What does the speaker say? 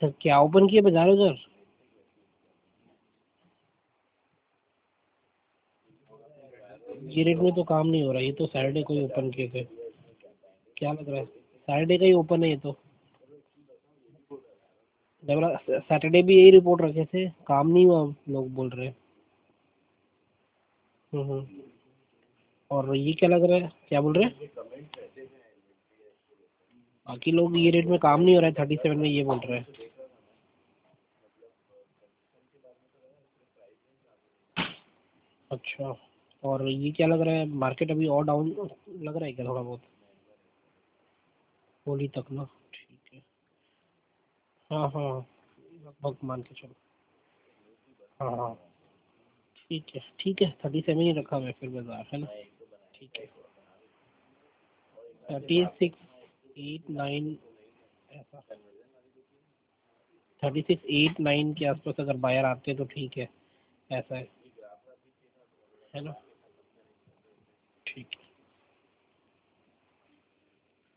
Sir क्या open किए बजा रहे हो सर? ये रेट में तो काम नहीं हो रहा, ये तो सैटरडे को ही ओपन किए थे। क्या लग रहा है सैटरडे का ही ओपन है ये तो। सैटरडे भी यही रिपोर्ट रखे थे, काम नहीं हुआ लोग बोल रहे हैं। हम्म। और ये क्या लग रहा है, क्या बोल रहे हैं? बाकी लोग ये रेट में काम नहीं हो रहा है 37 में, ये बोल रहे हैं। अच्छा। और ये क्या लग रहा है, मार्केट अभी और डाउन लग रहा है क्या थोड़ा बहुत? होली तक ना, ठीक है। हाँ हाँ, लगभग मान के चलो। हाँ हाँ, ठीक है ठीक है, 37 ही रखा हुआ है फिर बाजार, है ना? ठीक है। 36, 8, 9 ऐसा। 36, 8, 9 के आसपास अगर बायर आते हैं तो ठीक है, ऐसा है ना?